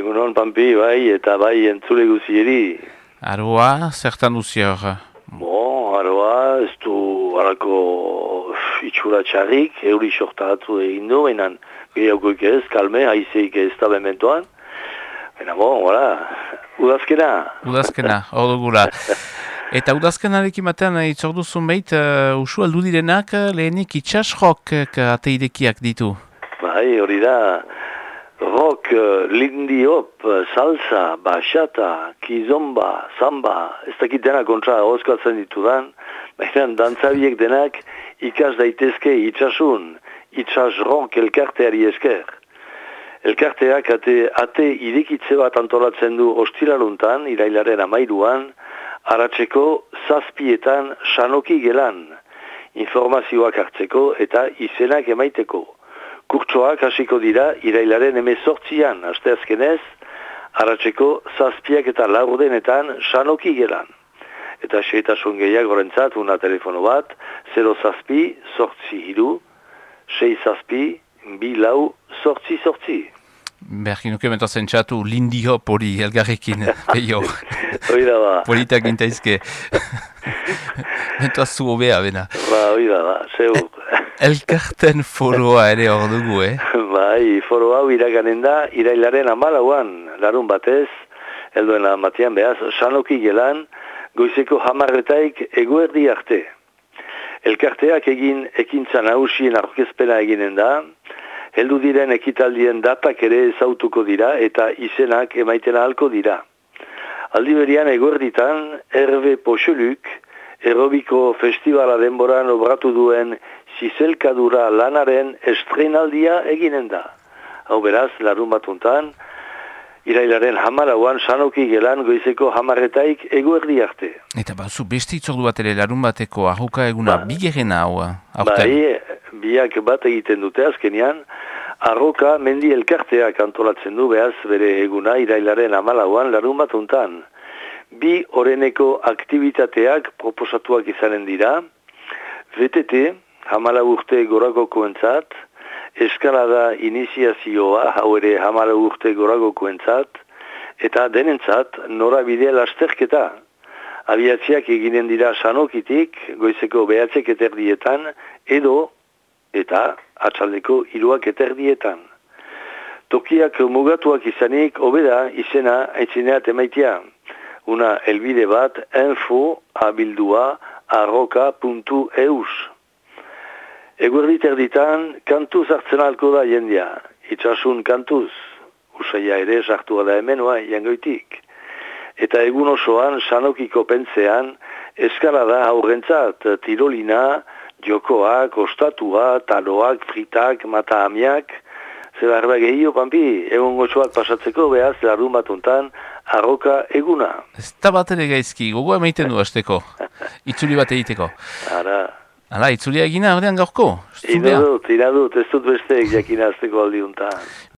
Egunon, Pampi, bai, eta bai entzule guzieri. Aroa, zertan duzi hor? Aroa, ez du harako itxura txarrik, euri sortaratu egin du, behinan gehiagoik ez, kalme, haizeik ez da bementoan. Baina, udazkena. Udazkena, hor dugula. Eta udazkenarekin batean itzorduzun behit, usu aldu direnak lehenik itxasrok ateidekiak ditu. Bai, hori da. Rock, lindy hop, salsa, bachata, kizomba, samba, ez dakit denak kontra hozkatzen ditudan, baina dantzabiek denak ikas daitezke itxasun, itxasronk elkarteari esker. Elkarteak ate irekitze bat antolatzen du ostilaruntan, irailaren 13an, aratzeko 7etan sanoki gelan, informazioak hartzeko eta izenak emaiteko. Kurtsoak hasiko dira irailaren 18an, asteazkenez, aratzeko 7 eta 4 sanoki gelan. Eta xeetasun gehiagorentzat una telefono bat, 0-7-8-3, 6-7-2-4-8. Berkin nuke mentazen txatu lindy hop hori elgarrekin, peio. Oida ba. Politak gintaizke. Mentuazu hobea, bena. Oida ba, zeu. Elkarten foroa ere hor dugu, Bai, foro hau iraganen da, irailaren 14an, larun batez, helduen matian behaz, sanoki gelan, goizeko 10 eguerdi arte. Elkarteak egin ekintza nagusien aurkezpena eginen da, heldu diren ekitaldien datak ere ezautuko dira eta izenak emaiten ahalko dira. Aldi berian eguerditan, Hervé Pocheluk, aerobiko festivala denboran obratu duen zizelkadura lanaren estrenaldia eginen da. Hau beraz, larun batuntan, irailaren 14an sanoki gelan goizeko 10 eguerdi arte. Eta bazu beste itzordu bat ere larun bateko arruka eguna bigerena hau. Bai, biak bat egiten dute azkenean, arroka mendi elkarteak antolatzen du behaz bere eguna irailaren 14an larun batuntan. 2 oreneko aktivitateak proposatuak izanen dira, VTT, 14 urte goragokoentzat, eskalada iniziazioa, hau ere 14 urte goragokoentzat, eta denentzat norabide lasterketa. Abiatziak eginen dira sanokitik, goizeko 9:30 edo, eta atxaldeko 3:00. Tokiak mugatuak izanik, hobeda izena aitzineat emaitia. Una helbide bat info@arroka.eus. Eguerdi terditan, kantuz hartzen alko da jendia. Itxasun kantuz. Usaia ere sartua da hemenua, jangoitik. Eta egun osoan, sanokiko pentzean, eskalada aurrentzat, tirolina, jokoak, ostatua, taloak, fritak, matahamiak. Zer arba gehio, Pampi, egun gotxoak pasatzeko, behaz, larun batuntan, arroka eguna. Ez da bat ere gaizki, gogoa emaiten du hasteko. Itzuli bat egiteko. Hala, itzulia egina, ordean gaurko? Ina dut, ez dut besteek jakina hasteko aldiuntan.